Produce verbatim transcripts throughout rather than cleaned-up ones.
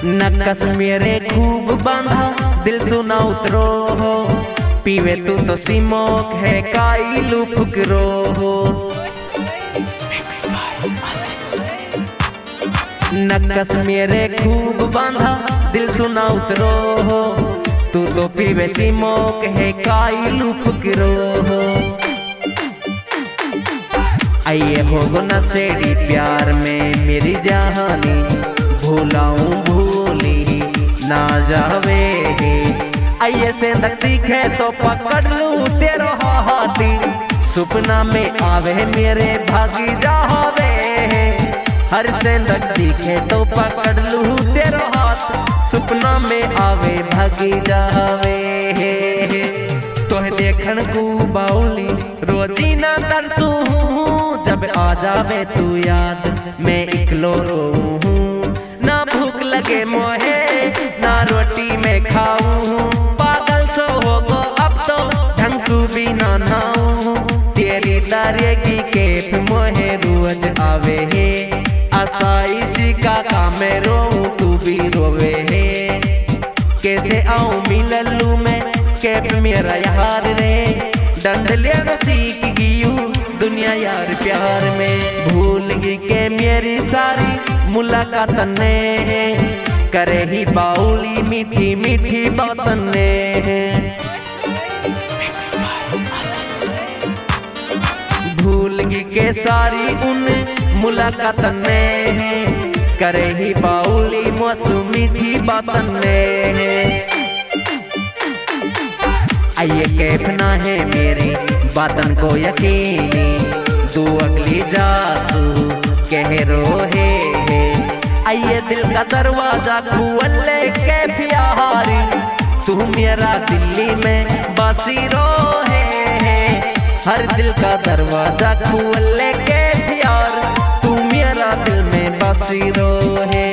नक्कस मेरे खूब बांधा दिल सुना उतरो हो, पीवे तू तो सिमोक है काई लू फुकरो हो। नक्कस मेरे खूब बांधा दिल सुना उतरो हो, तू तो पीवे सिमोक है काई लू फुकरो हो। आइए होगो नशेड़ी प्यार में मेरी जहानी, भूलाऊं भूली ना जावे। आइए से सीखे तो पकड़ लूं तेरो हाथी, सपना में आवे मेरे भागी जावे। हर से सीखे तो पकड़ लूं तेरो हाथ, सपना में आवे भागी जावे। तोहे देखन को बाउली रोजी ना तरसू, जब आ जावे तू याद मैं इकलो रोऊं। ना भूख लगे मोहे ना रोटी में खाऊं, पागल सो होगो अब तो ढंग सु भी ना नाऊं। तेरी तारे की केफ मोहे रोज आवे है, आसाइशी का काम में रोऊं तू भी रोवे है। कैसे आऊं मिललू मैं केफ मेरा यार रे, डंड लेना सीख गियू दुनिया यार प्यार में। भूल गई के मेरी सारी मुलाकात ने, करे ही बाउली मीठी मीठी बातन ने। भूल गई के सारी उन मुलाकात ने, करे ही बाउली मौसू मीठी बातन ने। आइए कैफ ना है मेरी बातन को यकीनी, तू अगली जासू कह रो है। आइए दिल का दरवाजा खुले कैफ यारी, तू मेरा दिल्ली में बासी रो है। हर दिल का दरवाजा खुले कैफ यार, तू मेरा दिल में बासी रो है।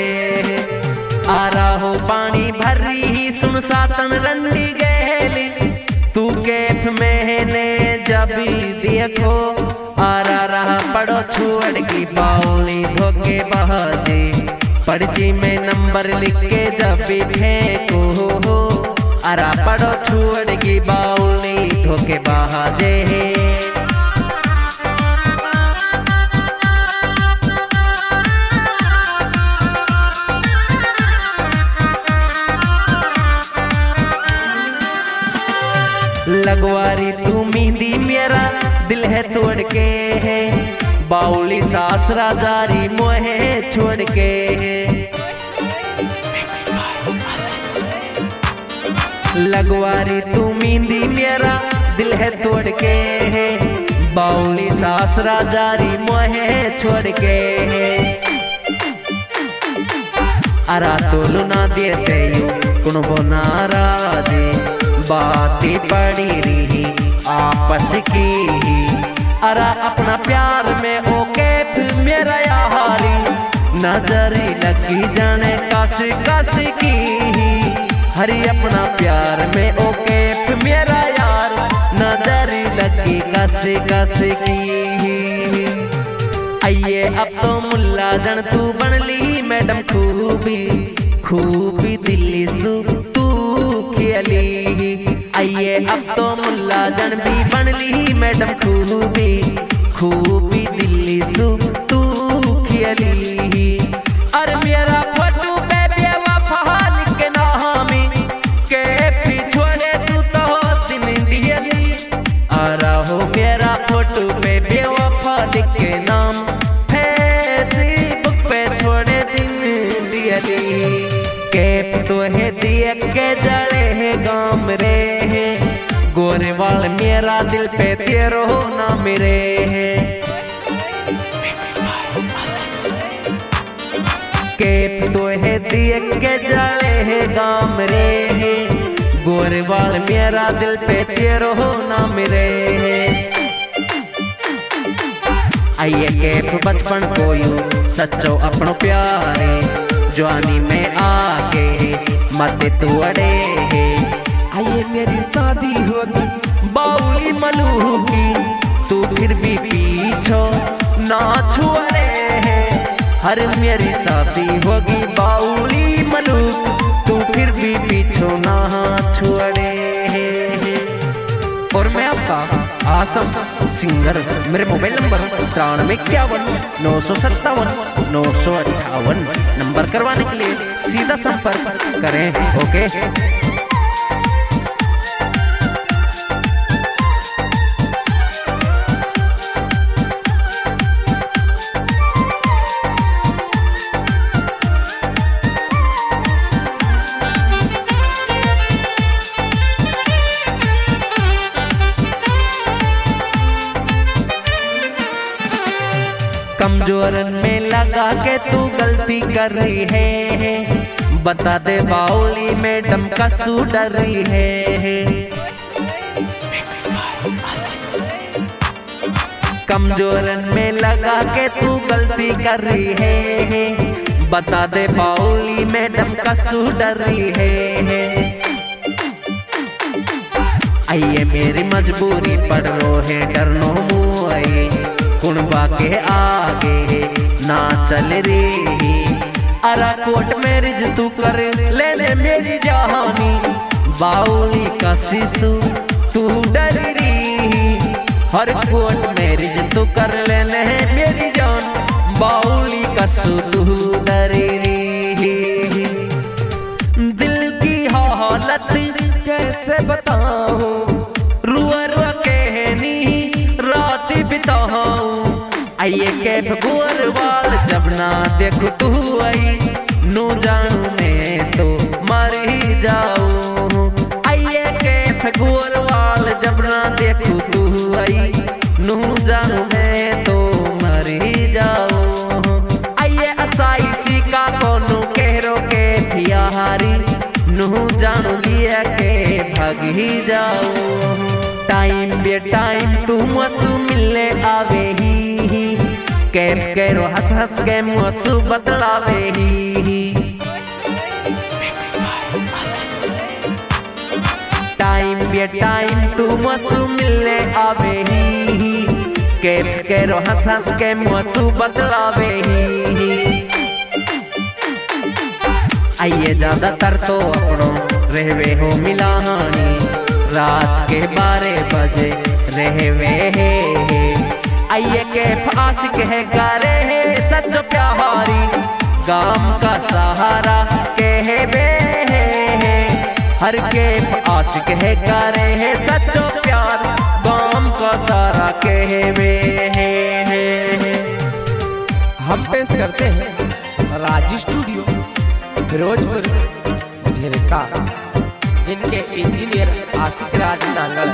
आ रहा हो पानी भरी ही सुन सातन रंडी गहली, तू कैफ मैंने जब देखो। आ रहा रहा पड़ो छोड़ की बाउली धोखे बहाजे, पर्ची में नंबर लिख के जब भी फेंको हो। आ रहा पड़ो छोड़ की बाउली धोखे बहाजे। लगवारी तू मेहंदी मेरा दिल है तोड़ के है, बाउली सासरा जारी मोहे छोड़ के है। लगवारी तू मेहंदी मेरा दिल है तोड़ के है, बाउली सासरा जारी मोहे छोड़ के है। अरा तोलू ना दे से यू कुण बोना राजे, बातें पड़ी रही आपस की। अरा अपना प्यार में ओ कैफ मेरा यारी, नजरी लगी जाने कस कस की। हरी अपना प्यार में ओ कैफ मेरा यार, नजरी लगी कस कस की। आइए अब तो मुल्ला जन तू बन ली मैडम खूबी, खूबी दिल्ली सु तू खेली। आइए अब तो मुल्ला जन भी बन ली मैडम खूबी, खूबी दिल्ली सु तू खेली। और मेरा फोटो पे बेवफा लिख के नामी, कैफ छोड़े तू तो दिन दियली। आ रहा हो मेरा फोटो पे बेवफा लिख के नाम, फेसबुक पे छोड़े दिन दियली। कैफ तो है दिए के जड़े है गाम रे, गोरे वाल मेरा दिल पे तेरो नाम रे है। कैफ तो है दिए के जड़े है गाम रे, गोरे वाल मेरा दिल पे तेरो नाम रे है। आइए कैफ बचपन को यू सच्चो अपनो प्यारे, जवानी में आके मत तू अड़े है। आइए मेरी शादी होगी बाउली मलू की, तू फिर भी पीछो ना छुड़े है। हर मेरी शादी होगी बाउली पीछो ना छुड़े। और मैं आपका आसम सिंगर, मेरे मोबाइल नंबर तिरानवे इक्यावन नौ सौ सत्तावन नौ सौ अट्ठावन नंबर करवाने के लिए सीधा संपर्क करें। ओके। कमजोरन में लगा के तू गलती कर रही है, बता दे बाउली मैडम का सू डर रही है। कमजोरन में लगा के तू गलती कर रही है, बता दे बाउली मैडम का सू डर रही है। आइए मेरी मजबूरी पड़ रो है डरनो मुँह आई, कुणबा के आगे ना चल रही। अरा कोट मेरिज तू कर ले ले मेरी जहानी, बाउली का शिशु तू डर रही। हर कोट मेरिज तू कर ले ले मेरी जान, बाउली का शिशु तू डर रही। दिल की हालत कैसे बताऊं, रुआ रुआ कहनी रात बिताऊं। आइए कैफ गोरवाल जब ना देखो तू आई, नू जानू मैं तो मर ही जाऊं। आइए कैफ गोरवाल जब ना देखो तू आई, नू जानू मैं तो मर ही जाऊं। आइए असाई सी का कोनो कहरो के फियाहारी, नू जानू लिया के भाग ही जाऊं। टाइम बे टाइम तू मसू मिलने आवे ही, कैफ कैरो हंस हंस के मसू बतलावे ही। टाइम बे टाइम तू मसू मिलने आवे ही, कैफ कैरो हंस हंस के मसू बतलावे ही। आइए ज्यादातर तो अपनों रहवे हो मिलानी, रात के बारह बजे रहवे है। आइए कैफ आशिक है गारे है सच्चो प्यारी, गाम का सहारा कहवे है। हर कैफ आशिक है गारे है सच्चो प्यार, गाम का सहारा कहवे है। हम पेश करते हैं राज स्टूडियो फिरोजपुर झिरका, जिनके इंजीनियर आशिक राज नांगल।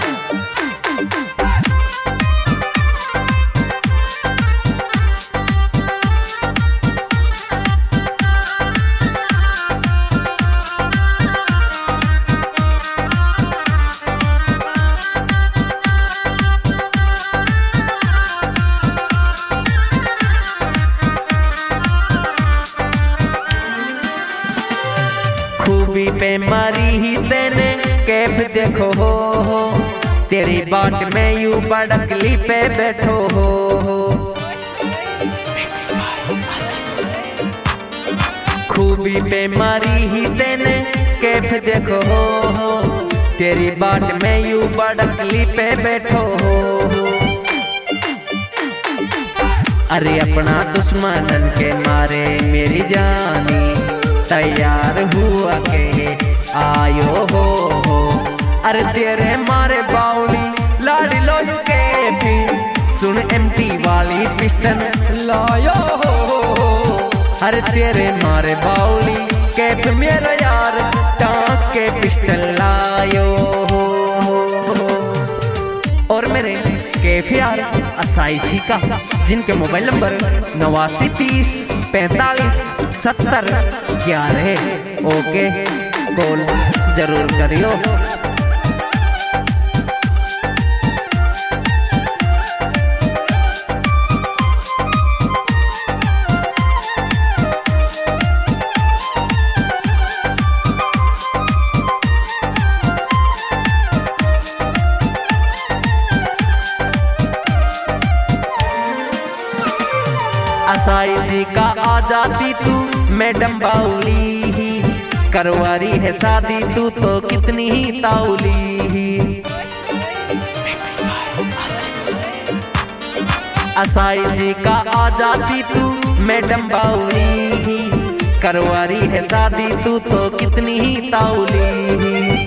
खूबी पे मारी ही तेने कैफ देखो हो, हो तेरी बाट में यू बड़कली पे बैठो हो, हो। खूबी पे मारी ही तेने कैफ देखो हो, हो तेरी बाट में यू बड़कली पे बैठो हो, हो। अरे अपना दुश्मन के मारे मेरी जानी, तैयार हुआ के आयो हो, हो। अरे तेरे मारे बाउली लाड़ी लो के भी, सुन एमटी वाली पिस्टन लायो हो, हो। अरे तेरे मारे बाउली कैफ मेरा यार, टांग के पिस्टल लायो हो, हो। और मेरे कैफ यार असाइशी का, जिनके मोबाइल नंबर नवासी तीस पैंतालीस सत्तर ग्यारह। ओके, कॉल जरूर करियो। आसाइशी का आजादी तू मैडम बाउली, करवारी है शादी तू तो कितनी ही ताउली। असाइसी का आ जाती तू मैडम बाउली, करवारी है शादी तू तो कितनी ही ताउली।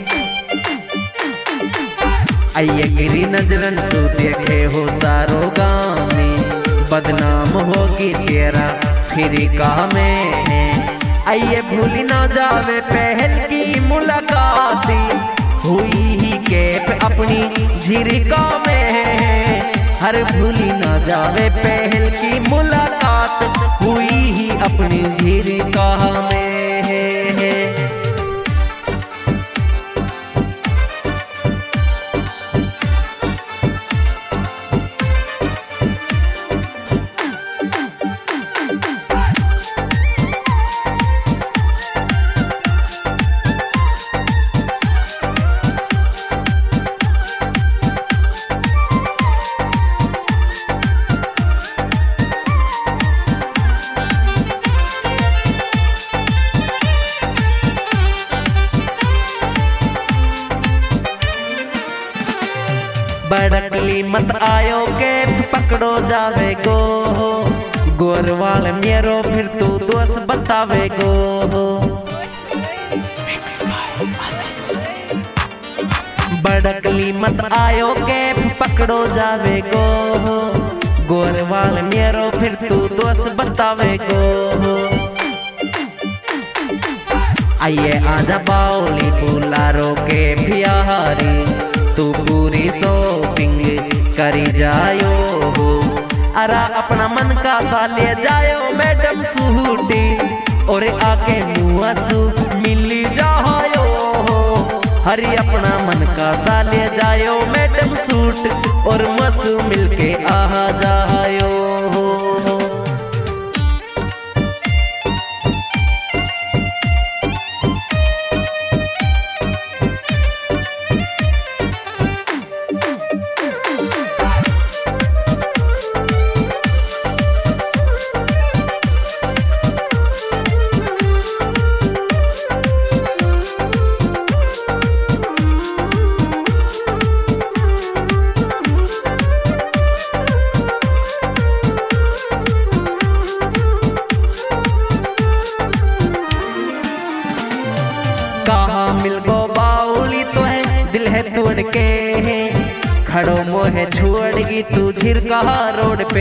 आइए गिरी नजरन सु देखे हो सारो गाँव में, बदनाम होगी तेरा फिर काम में। आइए भूली ना जावे पहल की मुलाकात, हुई ही कैफ अपनी झिरका में। हर भूली ना जावे पहल की मुलाकात, हुई ही अपनी झिरका में। बड़कली मत आयो के पकड़ो जावे गो, गोरवाल मेरो फिर तू दोस्त बतावे गो। बड़कली मत आयो के पकड़ो जावे गो, गोरवाल मेरो फिर तू दोस्त बतावे गो। आइए आजा बाउली बुलारो के प्यारी, तू पूरी शॉपिंग करी जायो हो। अरा अपना मन का सा ले जायो मैडम सूटी, और आके मुआ सू मिली जायो हो। हरी अपना मन का सा ले जायो मैडम सूट, और मसू मिलके आ जायो हो। कहाँ मिल गो बाउली तो है दिल है तोड़ के, खड़ो मोहे छोड़गी तू झिरका रोड पे।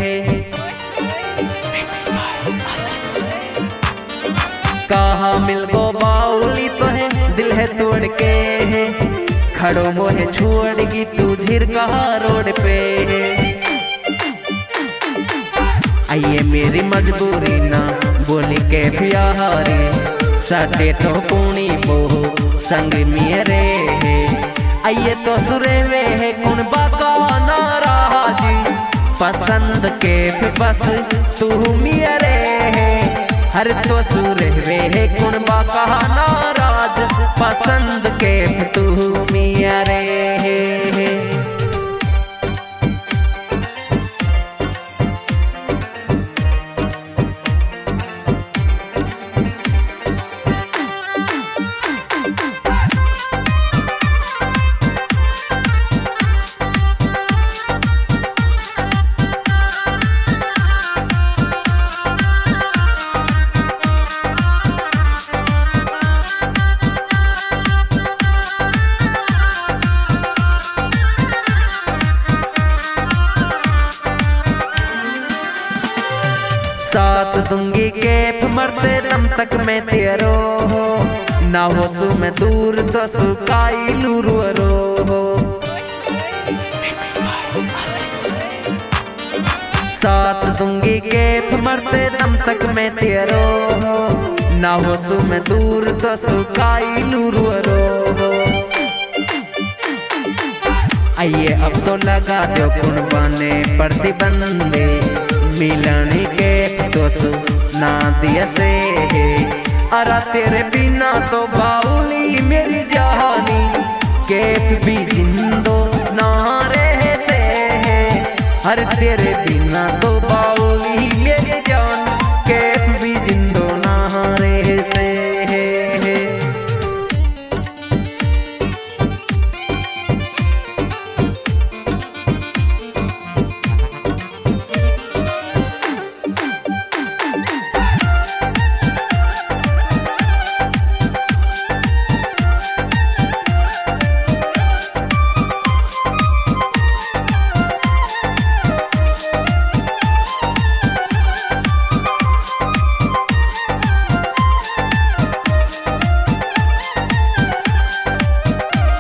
कहाँ मिल गो बाउली तो है दिल है तोड़ के, खड़ो मोहे छोड़गी तू झिरका रोड पे। आइए मेरी मजबूरी ना बोली के प्यारे, साटे तो पुणी बोहो संग मेरे है। आइए तो सुरे में है कुन बाका नाराजी, पसंद के बस तू मेरे है। हर तो सुरे में है कुन बाका नाराज, पसंद के तू मेरे है। साथ दूंगी कैफ मरते दम तक मैं तेरो हो, ना हो सु मैं दूर तो सुकाई लूरो हो। साथ दूंगी कैफ मरते दम तक मैं तेरो हो, ना हो सु मैं दूर तो सुकाई लूरो हो। आइए अब तो लगा दो कुर्बाने प्रतिबंधे, मिलने के तो ना दिया से है। अरा तेरे बिना तो बाउली मेरी जहानी, कैफ भी जिंदो